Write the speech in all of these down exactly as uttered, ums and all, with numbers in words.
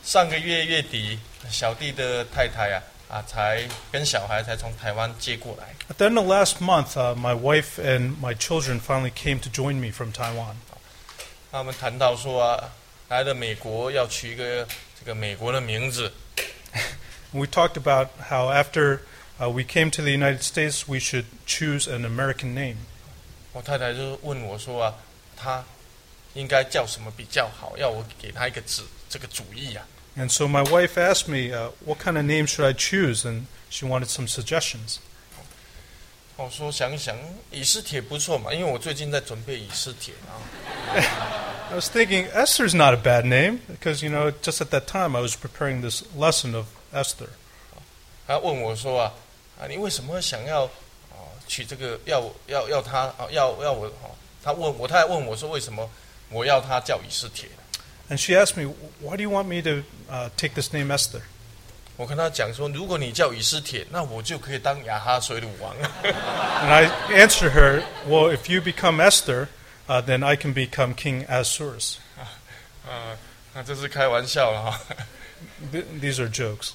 上个月月底，小弟的太太啊啊，才跟小孩才从台湾接过来。 At the end of last month, uh, my wife and my children finally came to join me from Taiwan. 他们谈到说啊，来了美国要取一个这个美国的名字。 We talked about how after uh, we came to the United States, we should choose an American name. 我太太就问我说啊，她应该叫什么比较好？要我给她一个指这个主意啊。 And so my wife asked me, uh, what kind of name should I choose? And she wanted some suggestions. 我说想一想，以斯帖不错嘛，因为我最近在准备以斯帖啊。 I was thinking Esther's not a bad name because, you know, just at that time I was preparing this lesson of Esther. 他问我说啊，啊，你为什么会想要啊取这个要要要他啊要要我啊？他问我，他还问我说为什么我要他叫以斯帖？ And she asked me, why do you want me to uh, take this name Esther? 我跟他讲说，如果你叫以斯帖，那我就可以当亚哈水鲁王。 And I answered her, well, if you become Esther, uh, then I can become King Ahasuerus. 啊，那这是开玩笑了哈。 Th- these are jokes.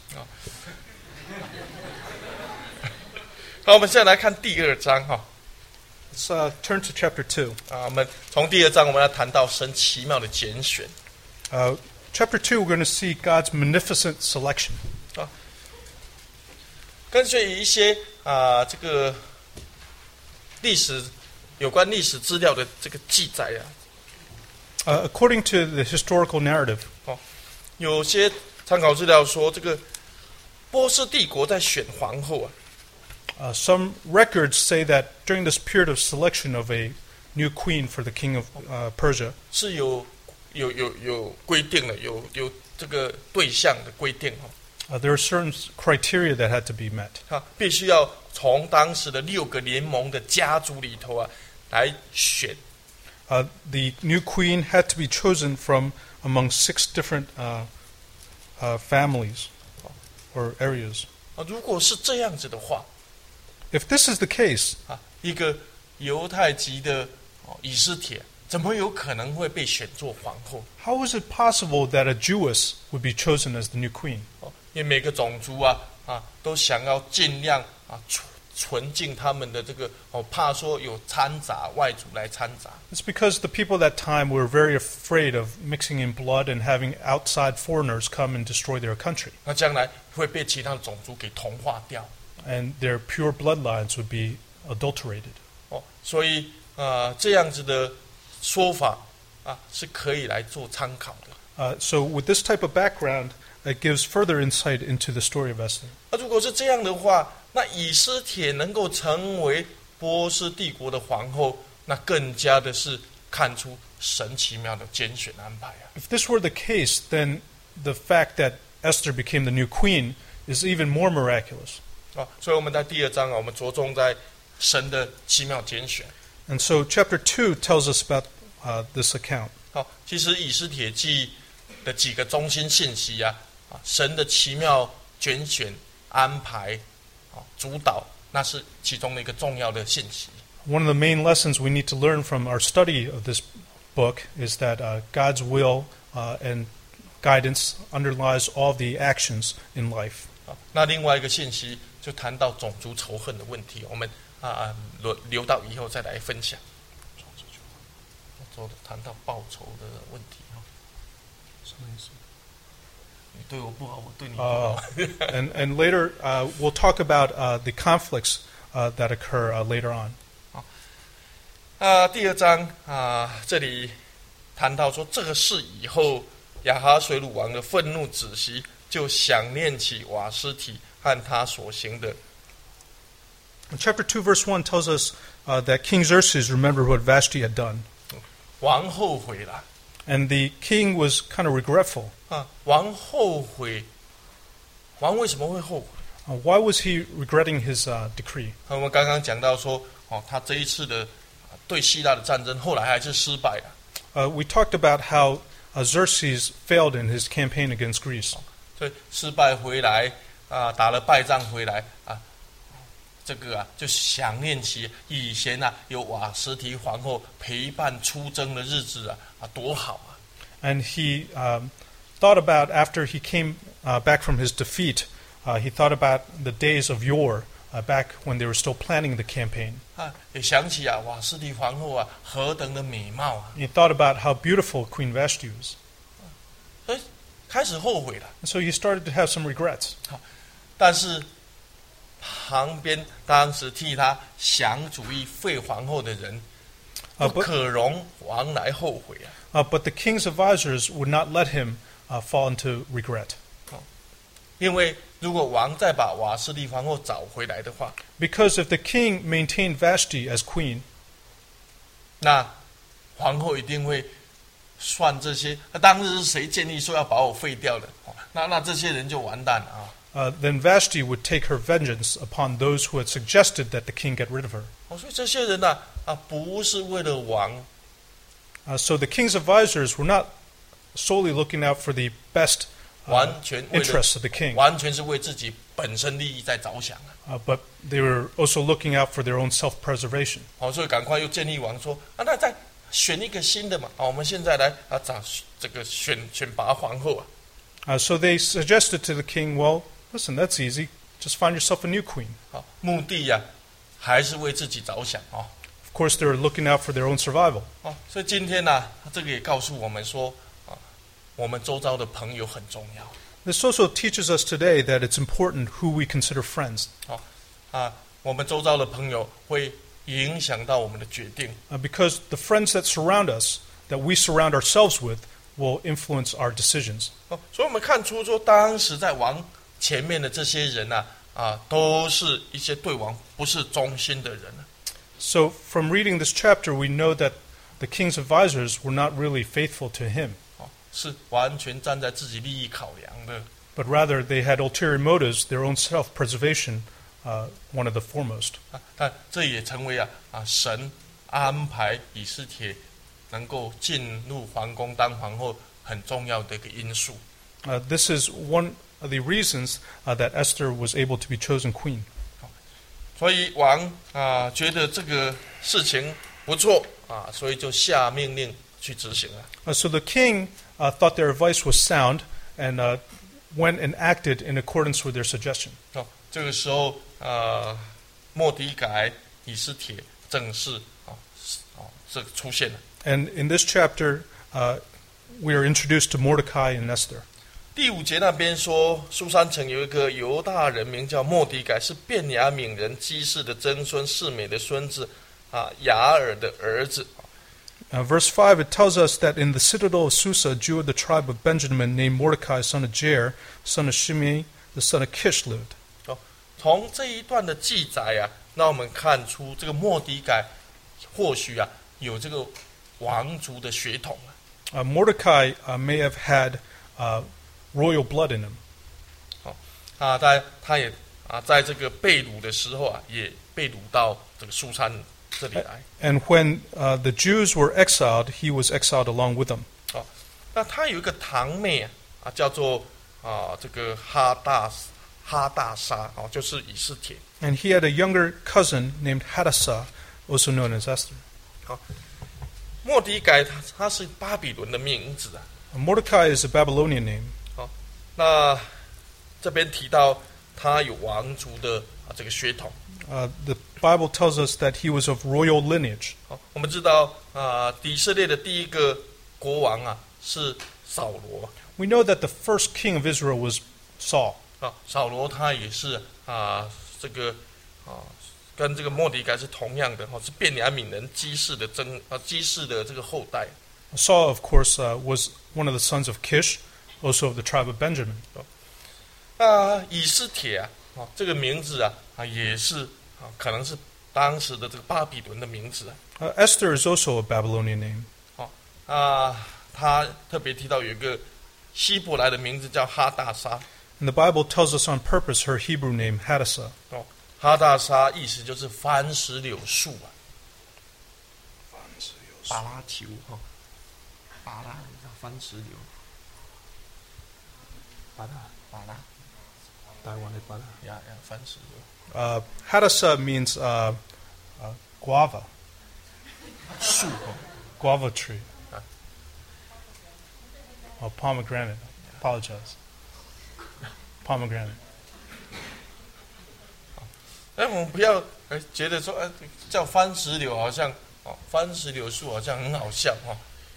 好，我们现在来看第二章哈。 Let's uh, turn to chapter two. 啊，我们从第二章我们要谈到神奇妙的拣选。 Uh, chapter two, we're going to see God's magnificent selection. 啊，跟随一些啊这个历史有关历史资料的这个记载啊， Uh, according to the historical narrative, 哦，有些参考资料说，这个波斯帝国在选皇后啊， uh, some records say that during this period of selection of a new queen for the king of uh, Persia, 是有有有有规定的，有有这个对象的规定哈。 uh, there are certain criteria that had to be met. 啊，必须要从当时的六个联盟的家族里头啊来选。 Uh, the new queen had to be chosen from among six different uh, uh, families or areas. 啊，如果是这样子的话， If this is the case, 啊，一个犹太籍的哦以斯帖，怎么有可能会被选做皇后？ how is it possible that a Jewess would be chosen as the new queen? 哦，因为每个种族啊啊都想要尽量啊纯纯净他们的这个哦，怕说有掺杂外族来掺杂。 It's because the people at that time were very afraid of mixing in blood and having outside foreigners come and destroy their country. 那将来会被其他的种族给同化掉。 And their pure bloodlines would be adulterated. 哦，所以啊、呃，这样子的说法啊是可以来做参考的。 Uh, so with this type of background, it gives further insight into the story of Esther. 那如果是这样的话，那以斯帖能够成为波斯帝国的皇后，那更加的是看出神奇妙的拣选安排啊！ If this were the case, then the fact that Esther became the new queen is even more miraculous. 啊，所以我们在第二章啊，我们着重在神的奇妙拣选。 And so chapter two tells us about uh, this account. 好，其实以斯帖记的几个中心信息啊，啊，神的奇妙拣选安排，啊，主导，那是其中的一个重要的信息。 One of the main lessons we need to learn from our study of this book is that uh, God's will uh, and guidance underlies all the actions in life. 啊，那另外一个信息就谈到种族仇恨的问题，我们啊留留到以后再来分享。说谈到报仇的问题哈，什么意思？你对我不好，我对你不好。 Uh, and, and later uh, we'll talk about uh, the conflicts uh, that occur uh, later on. 啊，第二章啊，这里谈到说，这个事以后，亚哈水鲁王的愤怒止息，就想念起瓦斯提和他所行的。 Chapter two, verse one tells us uh, that King Xerxes remembered what Vashti had done. 王后悔了 And the king was kind of regretful. 啊，王后悔，王为什么会后悔？ Uh, why was he regretting his uh, decree? 我们刚刚讲到说，哦，他这一次的对希腊的战争，后来还是失败了。 Uh, we talked about how uh, Xerxes failed in his campaign against Greece. 所以失败回来啊，打了败仗回来啊，这个啊就想念起以前啊有瓦斯提皇后陪伴出征的日子啊啊多好啊！ And he um, thought about after he came uh, back from his defeat, uh, he thought about the days of yore, uh, back when they were still planning the campaign. 啊，也想起啊，瓦斯蒂皇后啊，何等的美貌啊！ He thought about how beautiful Queen Vashti was. 所以开始后悔了。 And so he started to have some regrets. 但是旁边当时替他想主意废皇后的人， Uh, 不 but, 可容王来后悔啊！ uh, but the king's advisors would not let him uh, fall into regret. 因为如果王再把瓦斯蒂皇后找回来的话， Because if the king maintained Vashti as queen, 那皇后一定会算这些。那当日是谁建议说要把我废掉的？哦那那这些人就完蛋了啊！ uh, then Vashti would take her vengeance upon those who had suggested that the king get rid of her. 哦，所以这些人呢、啊，啊，不是为了王， Uh, so the king's advisors were not solely looking out for the best uh, 完全为了 interests of the king, 完全是为自己本身利益在着想啊！ uh, but they were also looking out for their own self-preservation. 哦，所以赶快又建议王说啊，那再选一个新的嘛！啊，我们现在来啊找这个选选拔皇后啊！ Uh, so they suggested to the king, well, listen, that's easy. Just find yourself a new queen. 啊，目的呀、还是为自己着想啊！ Of course, they were looking out for their own survival. 哦，所以今天呢、这个也告诉我们说啊，我们周遭的朋友很重要 This also teaches us today that it's important who we consider friends, 啊，我们周遭的朋友会影响到我们的决定 uh, because the friends that surround us, that we surround ourselves with, will influence our decisions. 哦，所以我们看出说，当时在王前面的这些人呐、啊，都是一些对王不是忠心的人啊 So, from reading this chapter, we know that the king's advisors were not really faithful to him, 哦，是完全站在自己利益考量的。 but rather they had ulterior motives, their own self-preservation, uh, one of the foremost. 啊，但这也成为啊啊神安排以斯帖能够进入皇宫当皇后很重要的一个因素。 Uh, this is one of the reasons uh, that Esther was able to be chosen queen. 所以王啊觉得这个事情不错啊，所以就下命令去执行了。 Uh, so the king uh, thought their advice was sound and uh, went and acted in accordance with their suggestion. 哦，这个时候啊，末底改、以斯帖正式啊哦这个出现了。 And in this chapter, uh, we are introduced to Mordecai and Esther. 第五节那边说，苏珊城有一个犹大人名叫末底改，是便雅悯人基士的曾孙，示美的孙子，啊，雅尔的儿子。 Uh, verse five, it tells us that in the citadel of Susa, a Jew of the tribe of Benjamin named Mordecai, son of Jair, son of Shimei, the son of Kish, lived. 哦，从这一段的记载啊，让我们看出这个末底改或许啊有这个王族的血统啊。 Uh, Mordecai uh, may have had uh, royal blood in him. 啊，他他也啊，在这个被掳的时候啊，也被掳到这个苏珊这里来。 And when uh, the Jews were exiled, he was exiled along with them. 哦，那他有一个堂妹啊，啊叫做啊这个哈大哈大沙哦，就是以斯帖。 And he had a younger cousin named Hadassah, also known as Esther. 好，末底改他他是巴比伦的名字啊。 Uh, Mordecai is a Babylonian name. 好，那这边提到他有王族的啊这个血统。 Uh, the Bible tells us that he was of royal lineage. 好，我们知道啊，以色列的第一个国王啊是扫罗 We know that the first king of Israel was Saul. 啊，扫罗他也是啊这个啊跟这个末底改是同样的哈，是便雅悯人基士的曾啊基士的这个后代。 Saul, of course, uh, was one of the sons of Kish, also of the tribe of Benjamin. 啊，以斯帖啊，啊这个名字啊啊也是啊可能是当时的这个巴比伦的名字啊。 Uh, Esther is also a Babylonian name. 啊，他特别提到有一个希伯来的名字叫哈大沙。 And the Bible tells us on purpose her Hebrew name, Hadassah. 哦，哈大沙意思就是番石榴树啊，巴拉球哈，巴拉番石榴，巴拉巴拉，台湾的巴拉呀呀番石榴 Uh, Hadassah means uh, uh, guava, 树哦， guava tree, Ah. or pomegranate. Apologize. Pomegranate. 哎，我们不要哎觉得说，哎，叫番石榴好像哦，番石榴树好像很好笑哦。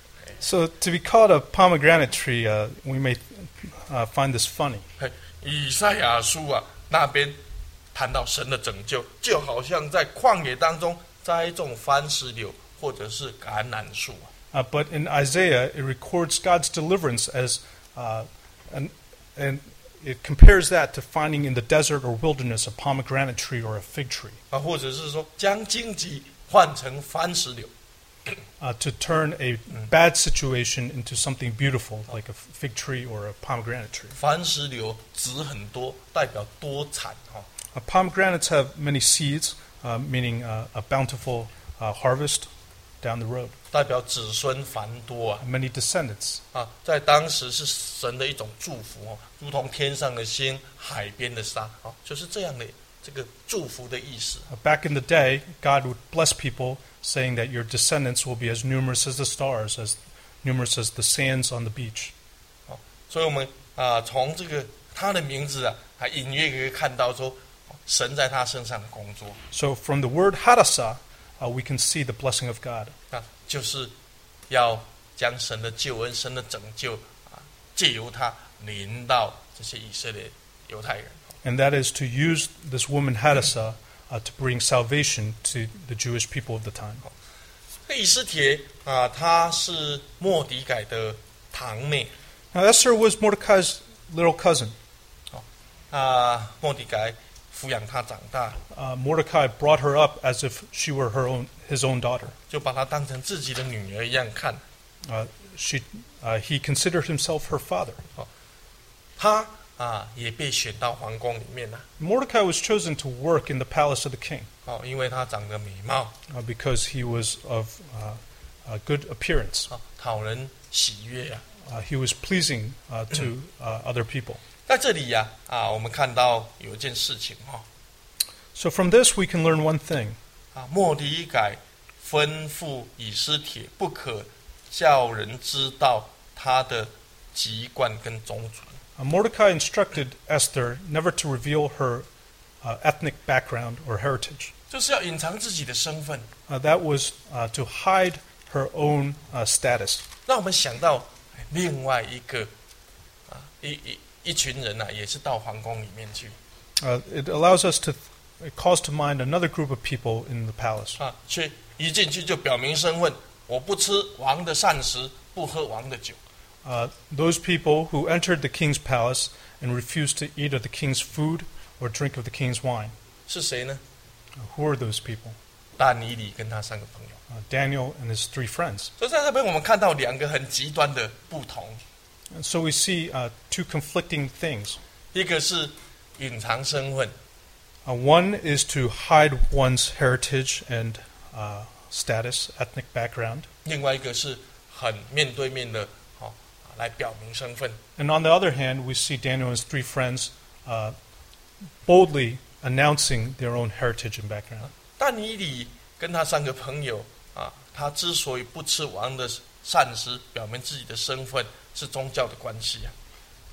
So to be called a pomegranate tree, uh, we may uh, find this funny. 嘿，以赛亚书啊那边谈到神的拯救，就好像在旷野当中栽种番石榴或者是橄榄树啊。 Uh, but in Isaiah, it records God's deliverance as, uh, an, and it compares that to finding in the desert or wilderness a pomegranate tree or a fig tree. 啊，或者是说将荆棘换成番石榴。 Uh, to turn a bad situation into something beautiful, like a fig tree or a pomegranate tree. 番石榴籽很多，代表多产哈。 Uh, pomegranates have many seeds, uh, meaning uh, a bountiful uh, harvest down the road. 代表子孙繁多啊。 Many descendants. 啊，在当时是神的一种祝福哦，如同天上的星、海边的沙啊，就是这样的这个祝福的意思。 Uh, back in the day, God would bless people, saying that your descendants will be as numerous as the stars, as numerous as the sands on the beach. 哦，所以我们啊，从这个他的名字啊，还隐约可以看到说，神在他身上的工作 So from the word Hadassah, uh, we can see the blessing of God. 啊，就是要将神的救恩、神的拯救啊，借由他临到这些以色列犹太人。 And that is to use this woman Hadassah uh, to bring salvation to the Jewish people of the time. 这以斯帖啊，她是末底改的堂妹 Now Esther was Mordecai's little cousin. 啊，末底改抚养她长大， Uh, Mordecai brought her up as if she were her own, his own daughter. 就把她当成自己的女儿一样看。 Uh, she, uh, he considered himself her father. 她啊也被选到皇宫里面了， Mordecai was chosen to work in the palace of the king 哦，因为她长得美貌 uh, because he was of uh, a good appearance. 啊，讨人喜悦啊。 Uh, he was pleasing uh, to uh, other people. 在这里呀啊，我们看到有一件事情哈 So from this we can learn one thing. 啊，末底改吩咐以斯帖不可叫人知道他的籍贯跟宗族。 Uh, Mordecai instructed Esther never to reveal her uh, ethnic background or heritage. 就是要隐藏自己的身份， Uh, that was uh, to hide her own uh, status. 让我们想到另外一个啊一一一群人呐、啊，也是到皇宫里面去 Uh, it allows us to, it calls to mind another group of people in the palace. 啊，去一进去就表明身份，我不吃王的膳食，不喝王的酒。 Uh, those people who entered the king's palace and refused to eat of the king's food or drink of the king's wine. 是谁呢？ Uh, who are those people? 但以理跟他三个朋友。 Uh, Daniel and his three friends. 所以在这边我们看到两个很极端的不同， And so we see uh, two conflicting things. 一个是隐藏身份， Uh, one is to hide one's heritage and uh, status, ethnic background. 另外一个是很面对面的，哦，来表明身份。 And on the other hand, we see Daniel and his three friends uh, boldly announcing their own heritage and background. 但以理跟他三个朋友啊，他之所以不吃王的膳食，表明自己的身份是宗教的关系啊。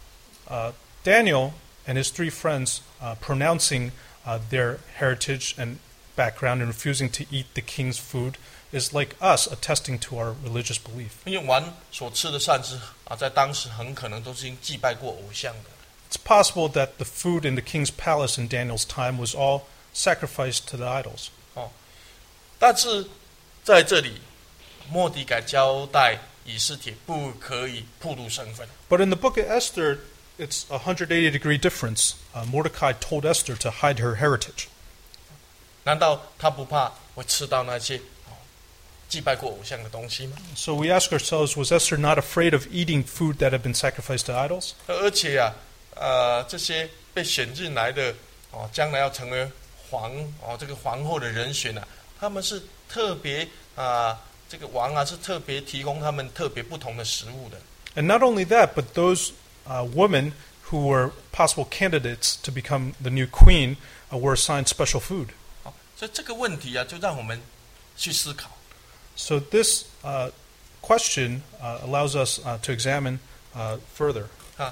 Uh, Daniel and his three friends uh, pronouncing uh, their heritage and background and refusing to eat the king's food is like us attesting to our religious belief. 因为王所吃的膳食啊，在当时很可能都是祭拜过偶像的。 It's possible that the food in the king's palace in Daniel's time was all sacrificed to the idols. 哦，但是在这里，末底改交代以斯帖不可以暴露身份。 But in the book of Esther, it's a one hundred eighty degree difference. Uh, Mordecai told Esther to hide her heritage. 难道他不怕会吃到那些哦祭拜过偶像的东西吗？ So we ask ourselves, was Esther not afraid of eating food that had been sacrificed to idols? 而且啊，呃，这些被选进来的哦，将来要成为皇哦这个皇后的人选啊，他们是特别啊，这个王啊是特别提供他们特别不同的食物的。 And not only that, but those uh, women who were possible candidates to become the new queen uh, were assigned special food. 哦，所以这个问题啊，就让我们去思考。 So this uh, question uh, allows us uh, to examine uh, further. 啊，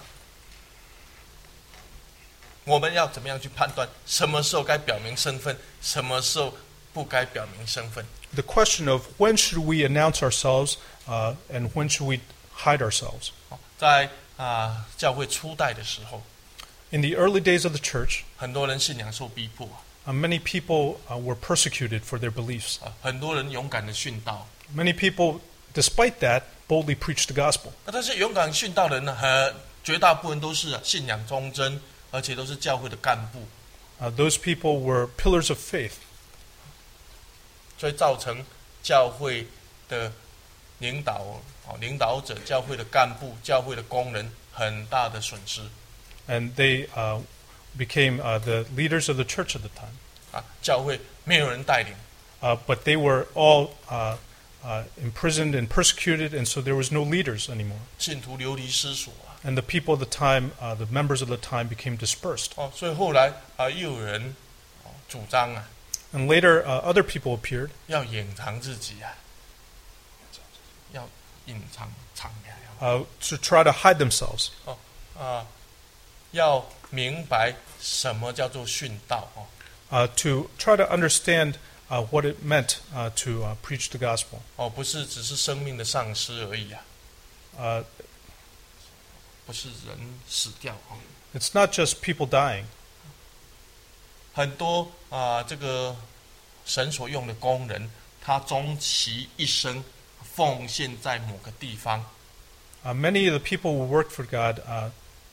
我们要怎么样去判断什么时候该表明身份，什么时候不该表明身份？ The question of when should we announce ourselves uh, and when should we hide ourselves? 哦在啊教会初代的时候， In the early days of the church, 很多人信仰受逼迫 uh, many people uh, were persecuted for their beliefs. 啊，很多人勇敢的殉道。 Many people, despite that, boldly preached the gospel. 那但是勇敢殉道的人呢，很绝大部分都是、啊、信仰忠贞，而且都是教会的干部， Uh, those people were pillars of faith, 所以造成教会的领导哦，领导者、教会的干部、教会的工人很大的损失 and they uh, became uh, the leaders of the church at the time. 啊！教会没有人带领， Uh, but they were all uh, uh, imprisoned and persecuted, and so there was no leaders anymore. 信徒流离失所啊！ And the people of the time, uh, the members of the time, became dispersed. 哦，所以后来啊，又有人哦主张啊， And later, uh, other people appeared 要隐藏自己啊，要隐藏藏起来 uh, to try to hide themselves, 哦啊，要明白什么叫做殉道哦。 uh, to try to understand uh, what it meant uh, to uh, preach the gospel. 哦，不是只是生命的丧失而已啊， Uh, 不是人死掉哦。 it's not just people dying. 很多啊、这个神所用的工人，他终其一生奉献在某个地方， Uh, many of the people who worked for God uh,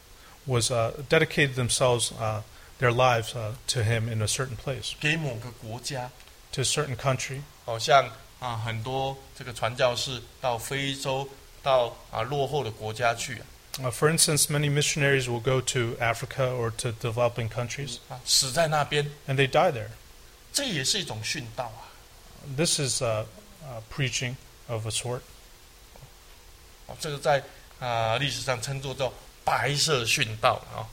was uh, dedicated themselves, uh, their lives uh, to Him in a certain place, 给某个国家。 to a certain country. 好像啊，很多这个传教士到非洲，到啊落后的国家去啊， Uh, for instance, many missionaries will go to Africa or to developing countries, 啊死在那边， and they die there. 这也是一种殉道啊。 This is uh, uh, preaching of a sort. 哦，这个在啊历史上称作叫白色殉道啊、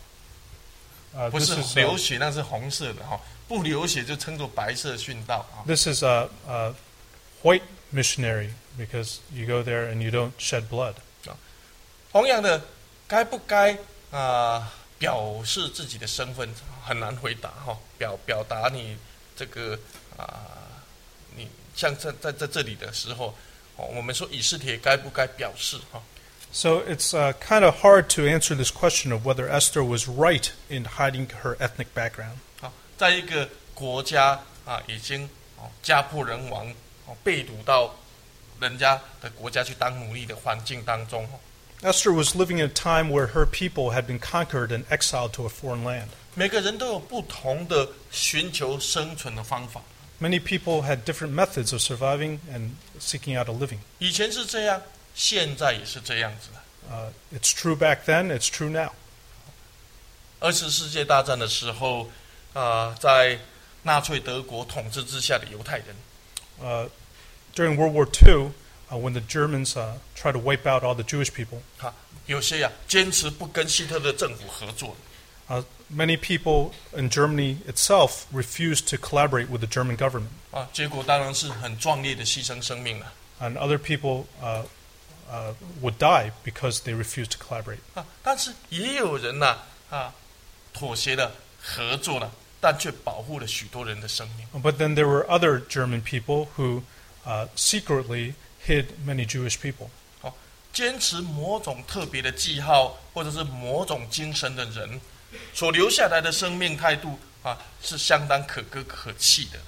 Uh, 不 this 是 is 流 uh, 血，那是红色的哈、不流血就称作白色殉道啊。 this is a, a white missionary because you go there and you don't shed blood. 同样的，该不该啊、表示自己的身份很难回答哈、表表达你这个啊、你像在在在这里的时候，哦，我们说以斯帖该不该表示哈、 So it's uh, kind of hard to answer this question of whether Esther was right in hiding her ethnic background. 好，在一个国家啊已经哦家破人亡哦被掳到人家的国家去当奴隶的环境当中，哦 Esther was living in a time where her people had been conquered and exiled to a foreign land. 每个人都有不同的寻求生存的方法。 Many people had different methods of surviving and seeking out a living. 以前是这样，现在也是这样子的。 Uh, it's true back then, it's true now. 二次世界大战的时候，啊、在纳粹德国统治之下的犹太人， Uh, during World War Two, uh, when the Germans uh, tried to wipe out all the Jewish people, 哈，有些呀、坚持不跟希特勒政府合作， uh, many people in Germany itself refused to collaborate with the German government. 啊，结果当然是很壮烈的牺牲生命了。 And other people uh, uh, would die because they refused to collaborate. 啊，但是也有人呐、啊，妥协了，合作了，但却保护了许多人的生命。 But then there were other German people who uh, secretly hid many Jewish people. 哦，坚持某种特别的记号或者是某种精神的人，所留下来的生命态度啊，是相当可歌可泣的。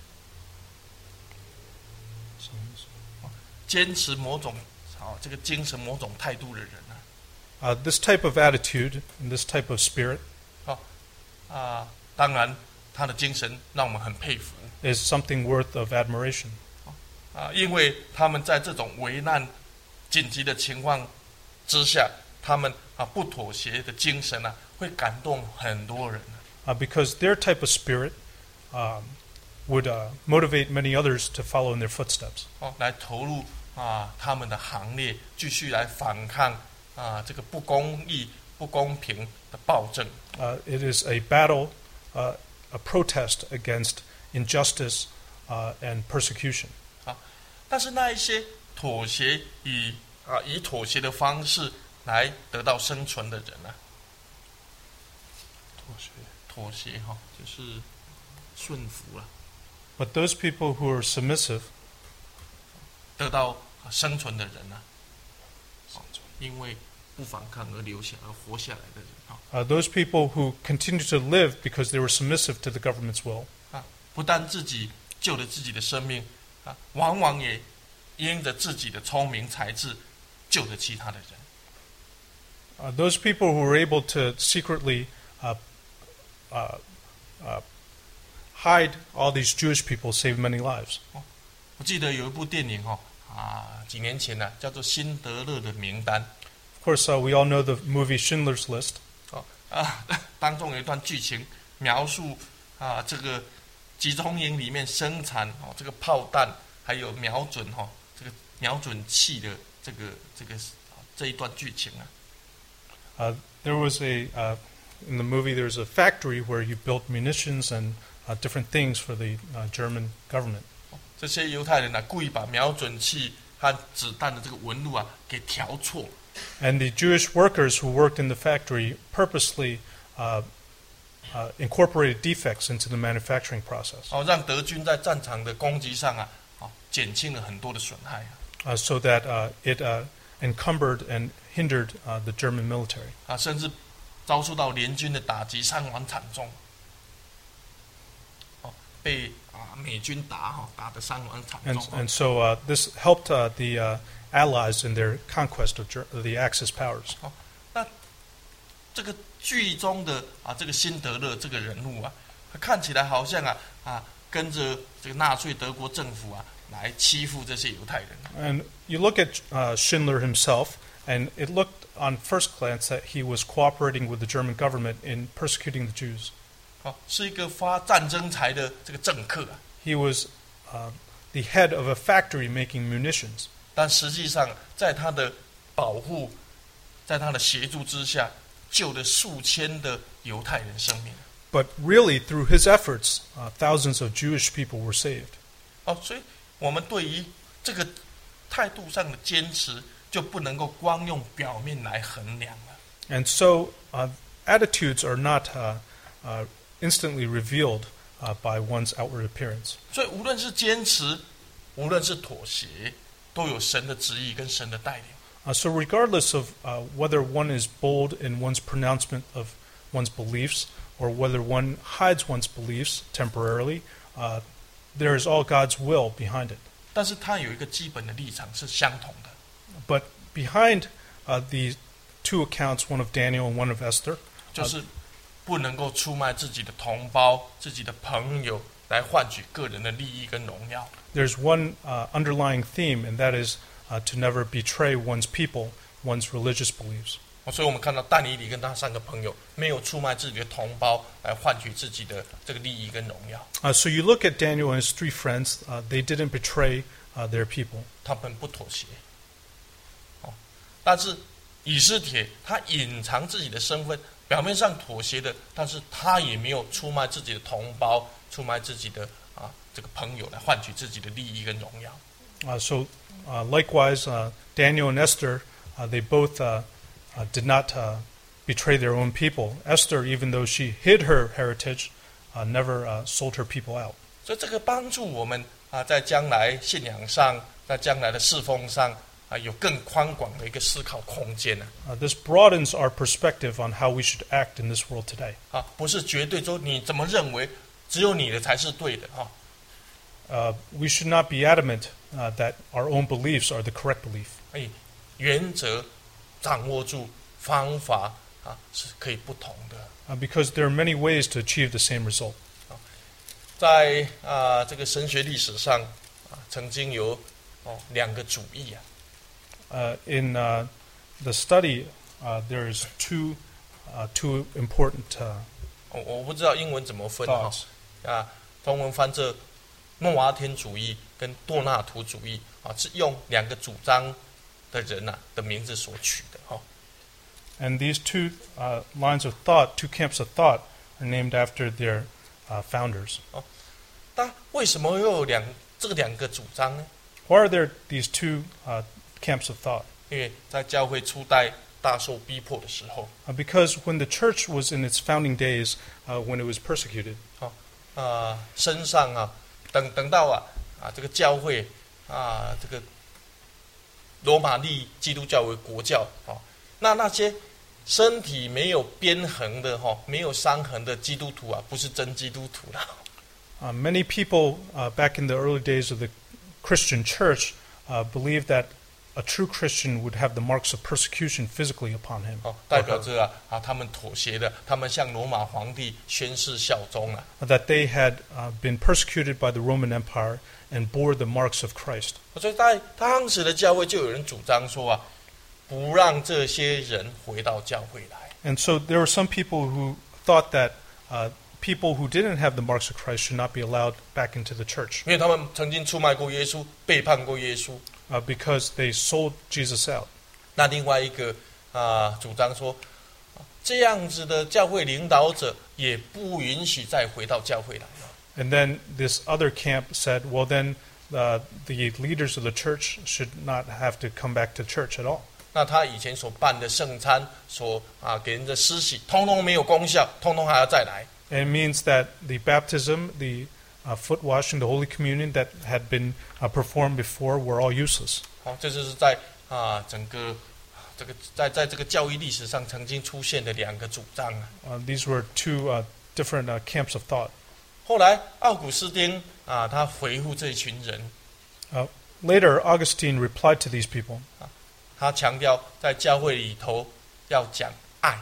坚持某种啊这个精神、某种态度的人啊， Uh, this type of attitude and this type of spirit 啊，当然他的精神让我们很佩服 is something worth of admiration. 啊，因为他们在这种危难、紧急的情况之下，他们啊不妥协的精神啊，会感动很多人。 Uh, because their type of spirit um, would uh, motivate many others to follow in their footsteps. 哦，来投入啊他们的行列，继续来反抗啊这个不公义、不公平的暴政。 Uh, it is a battle, uh, a protest against injustice uh, and persecution. 但是那一些妥协以啊以妥协的方式来得到生存的人啊， 妥协。 妥协哈、哦，就是顺服了、啊， But those people who are submissive 得到生存的人啊，因为不反抗而留下而活下来的人哈、 Uh, those people who continue to live because they were submissive to the government's will. 啊，不但自己救了自己的生命啊，往往也因着自己的聪明才智救了其他的人。 Uh, those people who were able to secretly uh, uh, uh, hide all these Jewish people saved many lives. 我记得有一部电影哦，啊，几年前呢、啊，叫做《辛德勒的名单》。 Of course, uh, we all know the movie Schindler's List. 哦啊，当中有一段剧情描述啊，这个集中营里面生产哦这个炮弹还有瞄准哦这个瞄准器的这个这个这一段剧情啊。 Uh, there was a uh, in the movie there was a factory where you built munitions and uh, different things for the uh, German government. 这些犹太人啊，故意把瞄准器和子弹的这个纹路啊给调错。 And the Jewish workers who worked in the factory purposely uh, uh, incorporated defects into the manufacturing process. 哦，让德军在战场的攻击上啊，哦，减轻了很多的损害啊。 Uh, so that uh, it uh, encumbered and hindered uh, the German military. 啊，甚至遭受到联军的打击，伤亡惨重。哦，被啊美军打哈、哦，打得伤亡惨 And, 重。 and so uh, this helped uh, the uh, Allies in their conquest of Ger- the Axis powers. 哦，那这个剧中的啊这个辛德勒这个人物啊，他看起来好像啊啊跟着这个纳粹德国政府啊来欺负这些犹太人。 And you look at uh, Schindler himself, and it looked on first glance that he was cooperating with the German government in persecuting the Jews. 哦，是一个发战争财的这个政客啊， He was uh, the head of a factory making munitions. 但实际上在他的保护，在他的协助之下，救了数千的犹太人生命。 But really, through his efforts, uh, thousands of Jewish people were saved. 哦，所以我们对于这个态度上的坚持，就不能够光用表面来衡量了。 And so, uh, attitudes are not uh, uh, instantly revealed uh, by one's outward appearance. 所以无论是坚持，无论是妥协，都有神的旨意跟神的带领。 Uh, so, regardless of uh, whether one is bold in one's pronouncement of one's beliefs or whether one hides one's beliefs temporarily, uh, there is all God's will behind it. 但是他有一个基本的立场是相同的， But behind uh, the two accounts, one of Daniel and one of Esther, 就是不能够出卖自己的同胞、自己的朋友，来换取个人的利益跟荣耀。 there's one uh, underlying theme, and that is uh, to never betray one's people, one's religious beliefs. 所以我们看到但以理跟他三个朋友没有出卖自己的同胞来换取自己的这个利益跟荣耀， Uh, so you look at Daniel and his three friends, uh, they didn't betray uh, their people. 他们不妥协。哦，但是以斯帖他隐藏自己的身份，表面上妥协的，但是他也没有出卖自己的同胞，出卖自己的啊这个朋友来换取自己的利益跟荣耀。 Uh, so uh, likewise, uh, Daniel and Esther, uh, they both uh, uh, did not uh, betray their own people. Esther, even though she hid her heritage, uh, never uh, sold her people out. 所以这个帮助我们啊，在将来信仰上，在将来的侍奉上啊，有更宽广的一个思考空间呢、 Uh, this broadens our perspective on how we should act in this world today. 啊。不是绝对说你怎么认为，只有你的才是对的哈、 Uh, we should not be adamant uh, that our own beliefs are the correct belief. 哎，原则掌握住，方法啊是可以不同的。 Uh, because there are many ways to achieve the same result. 在啊这个神学历史上啊，曾经有哦两个主义啊， Uh, in uh, the study, uh, there is two, uh, two important uh, 我我不知道英文怎么分哈、 thoughts. 啊，中文翻这诺阿天主义跟多纳图主义啊，是用两个主张的人呐、啊、的名字所取的哈、 And these two uh, lines of thought, two camps of thought, are named after their uh, founders. 但为什么又有两这两个主张呢？ Why are there these two uh, camps of thought? 因为在教会初代大受逼迫的时候。 Uh, because when the church was in its founding days, uh, when it was persecuted, 啊、呃，身上啊，等等到啊啊这个教会啊这个罗马立基督教为国教啊、哦，那那些身体没有鞭痕的哈、哦，没有伤痕的基督徒啊，不是真基督徒啦。 uh, many people uh, back in the early days of the Christian church uh, believed that a true Christian would have the marks of persecution physically upon him. 哦，代表着啊啊，他们妥协的，他们向罗马皇帝宣誓效忠啊。 That they had uh, been persecuted by the Roman Empire and bore the marks of Christ. 所以在当时的教会就有人主张说啊，不让这些人回到教会来。 And so there were some people who thought that uh, people who didn't have the marks of Christ should not be allowed back into the church. 因为他们曾经出卖过耶稣，背叛过耶稣。 Uh, because they sold Jesus out. 那另外一个啊、呃，主张说，这样子的教会领导者也不允许再回到教会来了。 And then this other camp said, well, then uh, the leaders of the church should not have to come back to church at all. 那他以前所办的圣餐，所啊给人的施洗，通通没有功效，通通还要再来。 And it means that the baptism, the uh, foot washing, the Holy Communion that had been uh, performed before were all useless. 好、哦，这就是在啊整个这个在在这个教义历史上曾经出现的两个主张啊。 Uh, these were two uh, different uh, camps of thought. 后来奥古斯丁啊，他回复这一群人。 Uh, later, Augustine replied to these people. 他强调在教会里头要讲爱。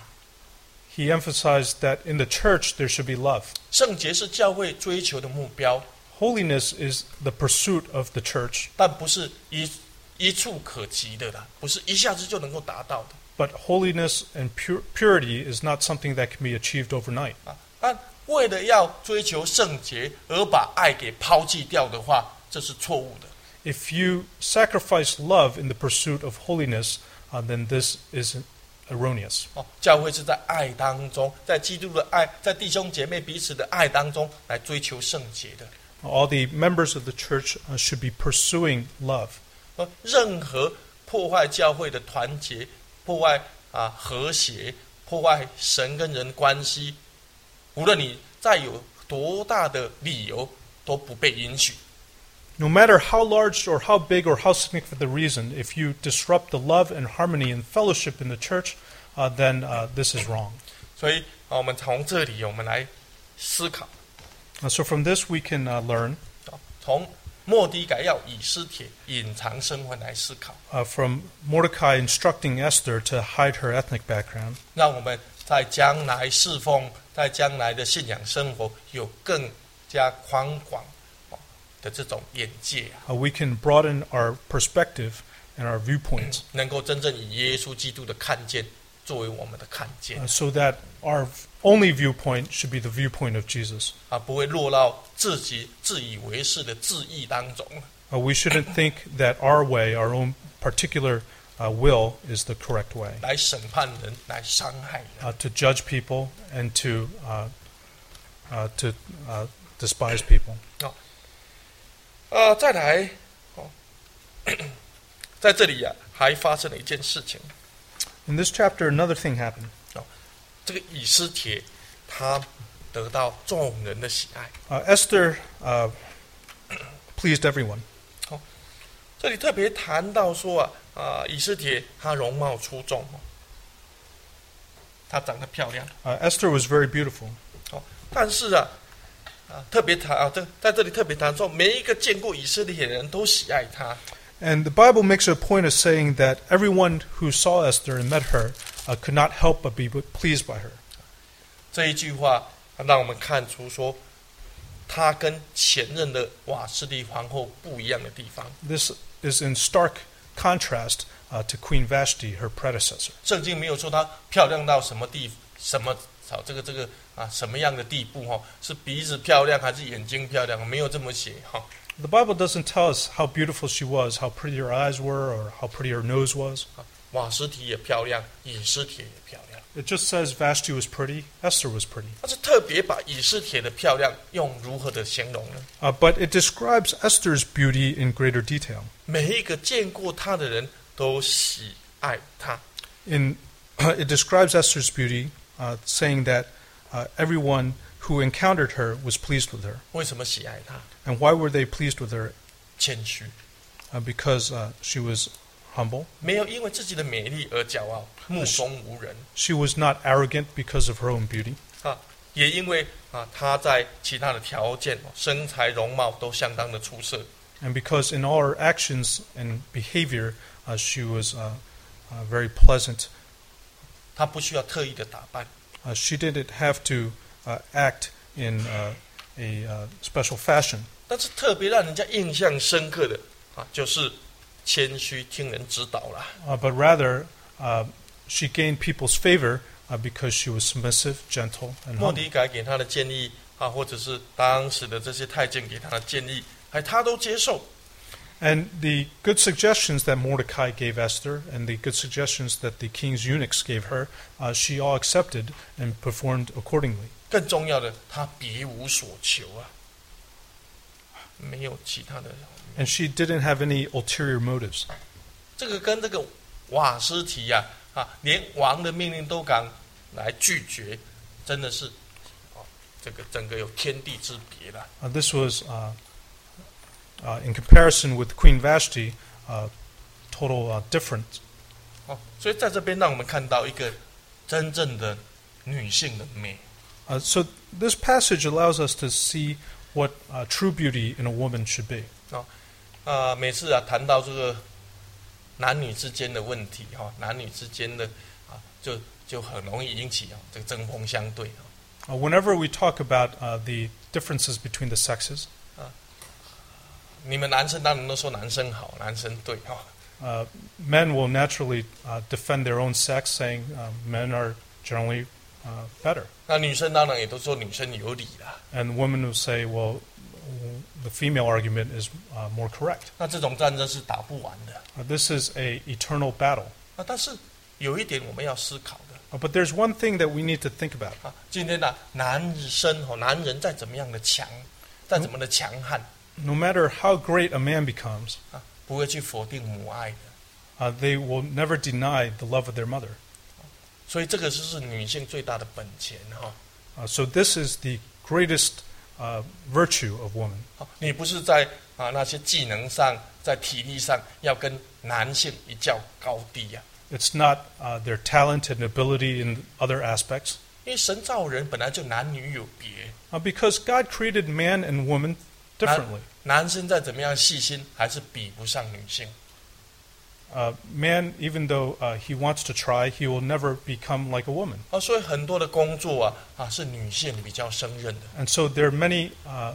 He emphasized that in the church there should be love. 圣洁是教会追求的目标。 Holiness is the pursuit of the church. 但不是一一触可及的啦，不是一下子就能够达到的。 But holiness and pur- purity is not something that can be achieved overnight. 啊，但为了要追求圣洁而把爱给抛弃掉的话，这是错误的。 If you sacrifice love in the pursuit of holiness, uh, then this is erroneous. 哦，教会是在爱当中，在基督的爱，在弟兄姐妹彼此的爱当中来追求圣洁的。 All the members of the church uh, should be pursuing love. 呃，任何破坏教会的团结、破坏啊和谐、破坏神跟人关系，无论你再有多大的理由，都不被允许。 No matter how large or how big or how significant the reason, if you disrupt the love and harmony and fellowship in the church, uh, then uh, this is wrong. 所以啊，我们从这里我们来思考。 Uh, so from this we can uh, learn. 从末底改要以斯帖隐藏身份来思考。 Uh, from Mordecai instructing Esther to hide her ethnic background. 让我们在将来侍奉，在将来的信仰生活有更加宽广的这种眼界啊， Uh, we can broaden our perspective and our viewpoints 能够真正以耶稣基督的看见作为我们的看见 uh, so that our only viewpoint should be the viewpoint of Jesus. 啊，不会落到自己自以为是的自义当中。 Uh, we shouldn't think that our way, our own particular uh, will, is the correct way 来审判人，来伤害人。 uh, to judge people and to uh, uh, to uh, despise people. 呃，再来哦，在这里呀、啊，还发生了一件事情。 In this chapter, another thing happened. 哦，这个以斯帖他得到众人的喜爱。 Uh, Esther uh, pleased everyone. 这里特别谈到说啊，啊、呃，以斯帖她容貌出众哦，她长得漂亮 Uh, Esther was very beautiful. 哦，但是啊，啊，特别谈啊，这在这里特别谈说，每一个见过以色列的人都喜爱她。 And the Bible makes a point of saying that everyone who saw Esther and met her uh, could not help but be pleased by her. 这一句话让我们看出说，她跟前任的瓦斯蒂皇后不一样的地方。 This is in stark contrast uh, to Queen Vashti, her predecessor. 圣经没有说她漂亮到什么地什么好这个这个啊什么样的地步哈？是鼻子漂亮还是眼睛漂亮？没有这么写哈。 The Bible doesn't tell us how beautiful she was, how pretty her eyes were, or how pretty her nose was. 瓦斯提也漂亮，以斯帖也漂亮。 It just says Vashti was pretty, Esther was pretty. 但是特别把以斯帖的漂亮用如何的形容呢？ Uh, but it describes Esther's beauty in greater detail. 每一个见过她的人都喜爱她。 In it describes Esther's beauty, uh, saying that uh, everyone who encountered her was pleased with her. 为什么喜爱她？ And why were they pleased with her? 谦虚， Uh, because uh, she was humble. 没有因为自己的美丽而骄傲，目中无人 She was not arrogant because of her own beauty. 啊。也因为啊，她在其他的条件、身材、容貌都相当的出色。 And because in all her actions and behavior, uh, she was uh, uh, very pleasant. 她不需要特意的打扮， Uh, she didn't have to uh, act in uh, a uh, special fashion. 但是特别让人家印象深刻的啊，就是谦虚听人指导啦。 Uh, but rather, uh, she gained people's favor uh, because she was submissive, gentle, and 莫 humble. 迪改给他的建议啊，或者是当时的这些太监给他的建议，还他都接受。 And the good suggestions that Mordecai gave Esther and the good suggestions that the king's eunuchs gave her, uh, she all accepted and performed accordingly. 更重要的，他别无所求啊，没有其他的。 And she didn't have any ulterior motives. 这个跟这个瓦斯提呀啊，连王的命令都敢来拒绝，真的是啊，这个整个有天地之别了。 Uh, this was, uh, uh, in comparison with Queen Vashti, uh, total uh, different. 哦，所以在这边让我们看到一个真正的女性的美。 Uh, so this passage allows us to see what uh, true beauty in a woman should be. 啊、每次啊谈到这个男女之间的问题哈、男女之间的啊，就就很容易引起啊这个针锋相对啊。 Uh, whenever we talk about uh, the differences between the sexes, 你们男生当然都说男生好，男生对哈、 uh, men will naturally uh, defend their own sex, saying uh, men are generally uh, better. 那女生当然也都说女生有理啦。 And women will say, well, the female argument is uh, more correct. 那这种战争是打不完的 Uh, this is a eternal battle. 啊。但是有一点我们要思考的 Uh, but there's one thing that we need to think about. 啊，今天呢、男生哦，男人再怎么样的强，再怎么的强悍 No matter how great a man becomes, 啊，不会去否定母爱的。 uh, they will never deny the love of their mother. 所以这个就是女性最大的本钱哈。 Uh, so this is the greatest uh, virtue of woman. 好，你不是在啊那些技能上，在体力上要跟男性一较高低呀、 It's not uh, their talent and ability in other aspects, 因为神造人本来就男女有别， uh, because God created man and woman differently. 男生再怎么样细心，还是比不上女性。 Uh, man, even though uh, he wants to try, he will never become like a woman. 啊，所以很多的工作啊啊是女性比较胜任的。 And so there are many uh,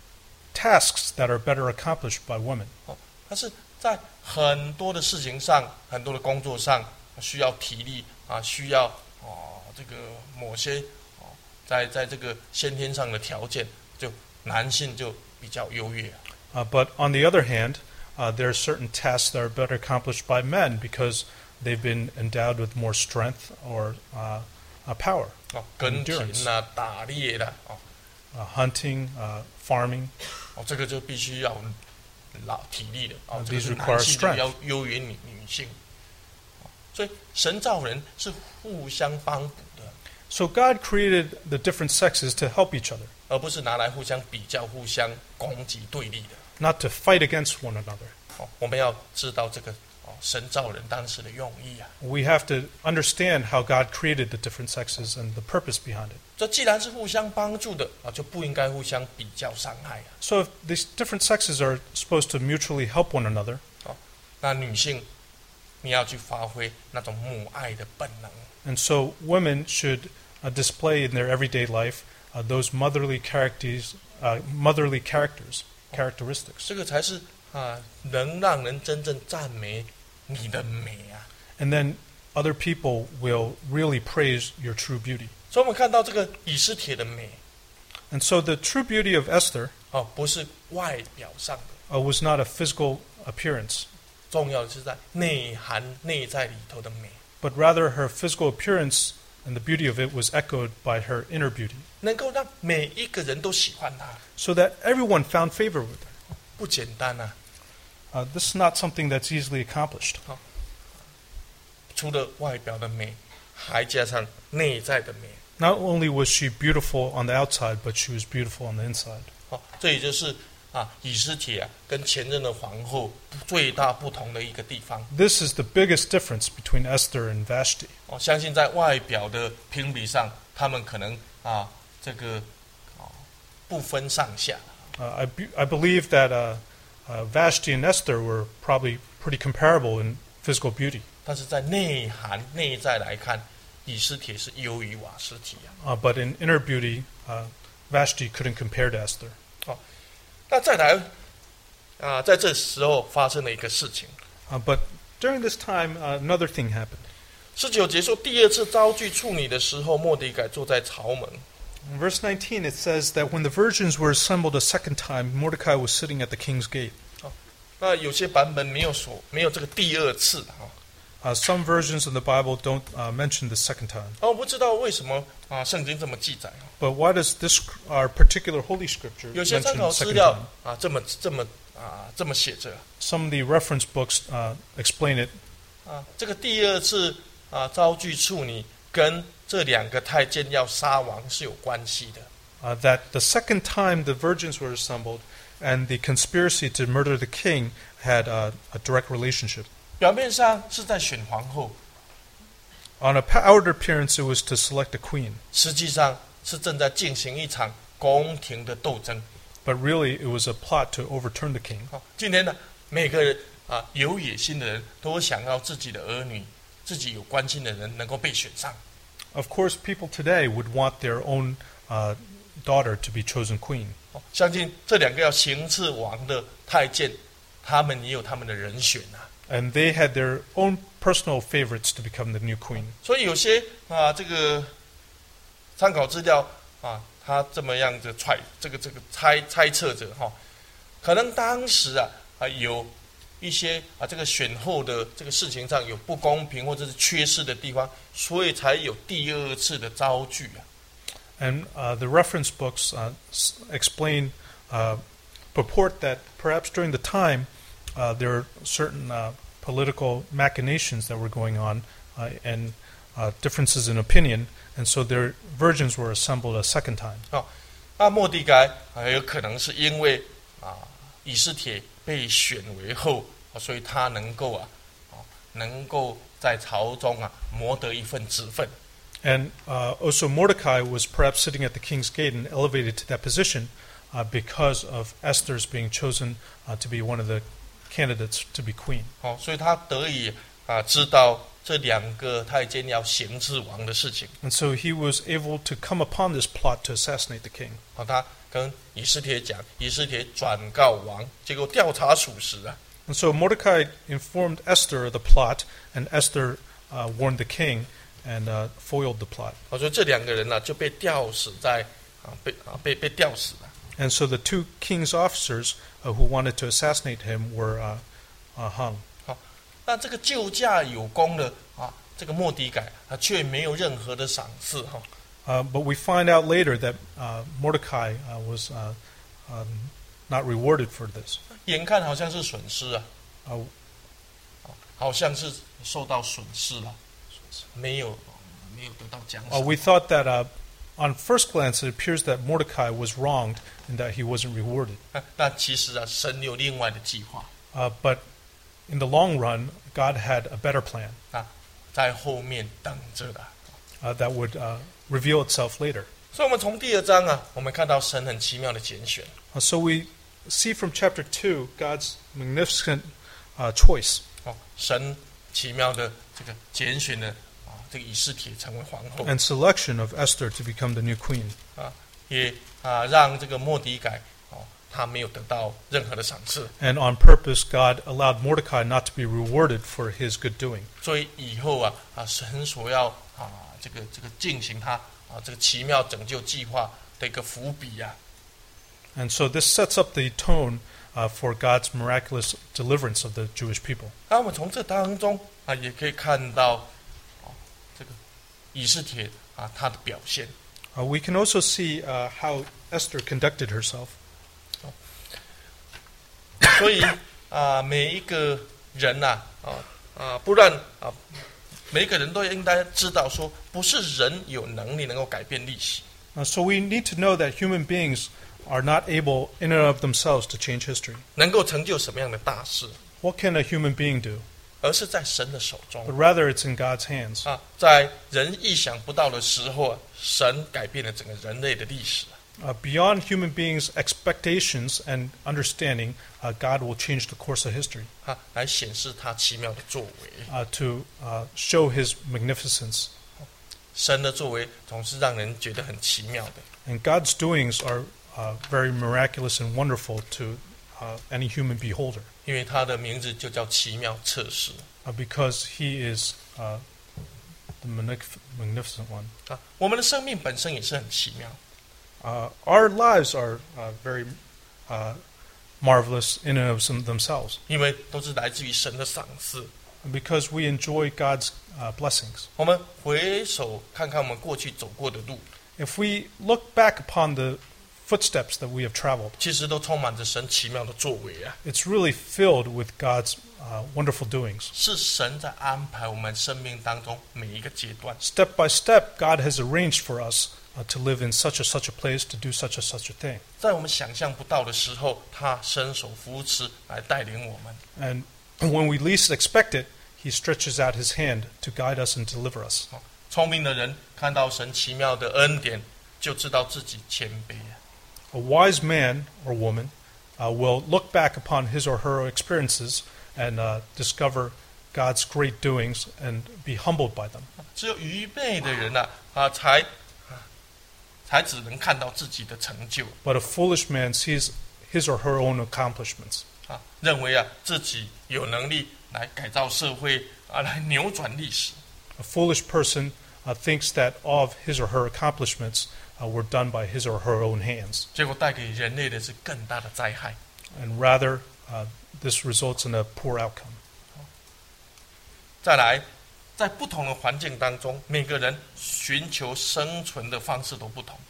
tasks that are better accomplished by women. 哦，但是在很多的事情上，很多的工作上需要体力啊，需要哦这个某些哦，在在这个先天上的条件，就男性就比较优越。 Uh, but on the other hand, uh, there are certain tasks that are better accomplished by men because they've been endowed with more strength or uh, uh, power. 哦，耕田 Endurance. 啦、打猎啦，哦 Uh, hunting, uh, farming. 哦，这个就必须要老体力的哦， Uh, 这个 these 是 require 男性就 strength. 要优于女女性。哦所以神造人是互相帮补的， So God created the different sexes to help each other, 而不是拿来互相比较、互相攻击对立的。 not to fight against one another. 哦，我们要知道这个哦，神造人当时的用意啊。 We have to understand how God created the different sexes and the purpose behind it. 这既然是互相帮助的啊，就不应该互相比较伤害啊。 So if these different sexes are supposed to mutually help one another, 那女性，你要去发挥那种母爱的本能。 and so women should uh, display in their everyday life uh, those motherly characters, uh, motherly characters, characteristics, 这个才是啊，能让人真正赞美你的美啊。 and then other people will really praise your true beauty. 所以我们看到这个以斯帖的美 And so the true beauty of Esther 哦，不是外表上的， uh, was not a physical appearance, 重要的是在内涵、内在里头的美， but rather her physical appearance and the beauty of it was echoed by her inner beauty, 能够让每一个人都喜欢她， so that everyone found favor with her. 不简单啊。 Uh, this is not something that's easily accomplished. 除了外表的美， 还加上内在的美。 Not only was she beautiful on the outside, but she was beautiful on the inside. 好，这也就是啊，以斯帖啊跟前任的皇后最大不同的一个地方。 This is the biggest difference between Esther and Vashti. 哦，相信在外表的评比上，他们可能啊这个啊不分上下。 Uh, I, be, I believe that uh, uh, Vashti and Esther were probably pretty comparable in physical beauty. 但是在内涵内在来看，以斯帖是优于瓦实提啊。 Uh, but in inner beauty, uh, Vashti couldn't compare to Esther. 哦，那再来啊，在这时候发生了一个事情。 Uh, but during this time, uh, another thing happened. 十九节说，第二次招聚处女的时候，末底改坐在朝门。 In verse nineteen, it says that when the virgins were assembled a second time, Mordecai was sitting at the king's gate. 那有些版本没有说没有这个第二次哈。 Uh, some versions of the Bible don't uh, mention the second time. 哦，我不知道为什么啊，圣经这么记载。 But why does this our particular Holy Scripture 有些 mention 参 the 考资 second 料 time? 啊，这么这么啊这么写着 Some of the reference books uh, explain it. 啊，这个第二次啊招聚处女跟这两个太监要杀王是有关系的。 Uh, that the second time the virgins were assembled and the conspiracy to murder the king had uh, a direct relationship. 表面上是在选皇后， On a outward appearance, it was to select a queen, 实际上是正在进行一场宫廷的斗争。 but really it was a plot to overturn the king. 好，今天呢，每个人啊有野心的人都想要自己的儿女、自己有关心的人能够被选上。 Of course, people today would want their own uh, daughter to be chosen queen. 哦，相信这两个要行刺王的太监，他们也有他们的人选啊。 And they had their own personal favorites to become the new queen. 所以有些啊，这个参考资料啊，他这么样子揣这个这个猜猜测着哈、哦，可能当时啊啊有一些啊这个选后的这个事情上有不公平或者是缺失的地方，所以才有第二次的招聚啊。 And uh, the reference books uh, s- explain, uh, purport that perhaps during the time uh, there were certain uh, political machinations that were going on uh, and uh, differences in opinion, and so their virgins were assembled a second time. 哦，那末底改很有可能是因为啊以斯帖被选为后，所以他能够啊，哦能够在朝中啊谋得一份职分。 And uh, also Mordecai was perhaps sitting at the king's gate and elevated to that position uh, because of Esther's being chosen uh, to be one of the candidates to be queen. 哦，所以他得以啊知道这两个太监要行刺王的事情。 And so he was able to come upon this plot to assassinate the king. 哦，他跟以斯帖讲，以斯帖转告王，结果调查属实啊。 And so Mordecai informed Esther of the plot, and Esther uh, warned the king and uh, foiled the plot. 哦，所以这两个人呢、啊、就被吊死在啊被啊被被吊死了。 And so the two king's officers uh, who wanted to assassinate him were uh, uh, hung. 好，那这个救驾有功的啊，这个末底改啊却没有任何的赏赐哈。 Uh, but we find out later that uh, Mordecai uh, was uh, um, not rewarded for this. 眼看好像是损失啊， Uh, 好像是受到损失了，没有没有得到奖 uh, 赏。 we thought that uh, on first glance it appears that Mordecai was wronged and that he wasn't rewarded. 啊但其实啊，神有另外的计划 Uh, but in the long run, God had a better plan 啊，在后面等着的。 uh, that would uh, reveal itself later. 所以，我们从第二章啊，我们看到神很奇妙的拣选。 Uh, so we see from chapter two God's magnificent uh, choice. 哦，神奇妙的这个拣选的啊，这个以斯帖成为皇后 And selection of Esther to become the new queen. 啊，也啊让这个末底改哦，他没有得到任何的赏赐， And on purpose, God allowed Mordecai not to be rewarded for his good doing. 所以以后啊啊，神所要啊这个这个进行他啊这个奇妙拯救计划的一个伏笔啊。 And so this sets up the tone uh, for God's miraculous deliverance of the Jewish people. 那我们从这当中啊，也可以看到哦，这个以斯帖啊他的表现。 Uh, we can also see uh, how Esther conducted herself. 所以啊，每一个人呐啊啊，不论啊每个人都应该知道说，不是人有能力能够改变历史。 Uh, so we need to know that human beings are not able in and of themselves to change history. 能够成就什么样的大事， What can a human being do? 而是在神的手 But 中 rather it's in God's hands. 啊，在人意想不到的时候啊，神改变了整个人类的历史。 Uh, beyond human beings' expectations and understanding, uh, God will change the course of history 啊，来显示他奇妙的作为。 uh, to uh, show His magnificence. 神的作为总是让人觉得很奇妙的。 And God's doings are uh, very miraculous and wonderful to uh, any human beholder 因为他的名字就叫奇妙测试 uh, because He is uh, the magnif- magnificent one. 啊。我们的生命本身也是很奇妙， Uh, our lives are uh, very uh, marvelous in and of some- themselves 因为都是来自于神的赏赐。 because we enjoy God's uh, blessings. 我们回首看看我们过去走过的路， If we look back upon the footsteps that we have traveled, 其实都充满着神奇妙的作为啊。 it's really filled with God's uh, wonderful doings. 是神在安排我们生命当中每一个阶段。 Step by step, God has arranged for us uh, to live in such and such a place, to do such and such a thing. 在我们想象不到的时候，他伸手扶持来带领我们。 And when we least expect it, He stretches out His hand to guide us and deliver us. 聪明的人看到神奇妙的恩典，就知道自己谦卑啊。 A wise man or woman uh, will look back upon his or her experiences and uh, discover God's great doings and be humbled by them. 只有愚昧的人啊，啊，才啊才只能看到自己的成就 But a foolish man sees his or her own accomplishments 啊，认为啊自己有能力来改造社会啊，来扭转历史。 A foolish person uh, thinks that all of his or her accomplishments uh, were done by his or her own hands. 结果带给人类的是更大的灾害。 And rather, uh, this results in a poor outcome. 再来，在不同的环境当中，每个人寻求生存的方式都不同。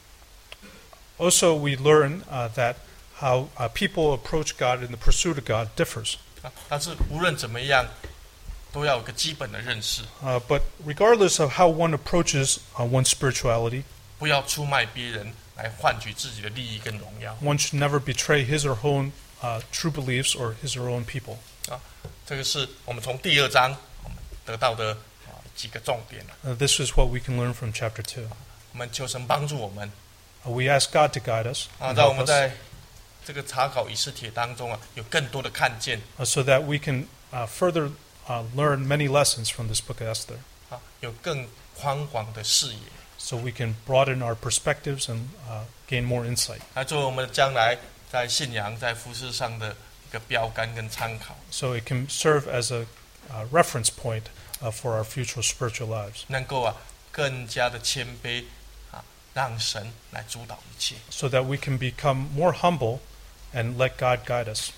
Also, we learn uh, that how uh, people approach God in the pursuit of God differs. 啊，但是无论怎么样，都要有个基本的认识， Uh, but regardless of how one approaches uh, one's spirituality, 不要出卖别人来换取自己的利益跟荣耀。 one should never betray his or her own uh, true beliefs or his or her own people. 啊，这个是我们从第二章我们得到的啊几个重点了。 Uh, this is what we can learn from chapter two. 我们求神帮助我们 Uh, we ask God to guide us 啊， and 在我 help 们 us 在这个查考以斯帖当中啊，有更多的看见 uh, so that we can uh, further uh, learn many lessons from this book of Esther, 啊，有更宽广的视野， so we can broaden our perspectives and uh, gain more insight, 来作为我们将来在信仰、在服事上的一个标杆跟参考， so it can serve as a uh, reference point uh, for our future spiritual lives, 能够啊更加的谦卑啊，让神来主导一切。 so that we can become more humble and let God guide us.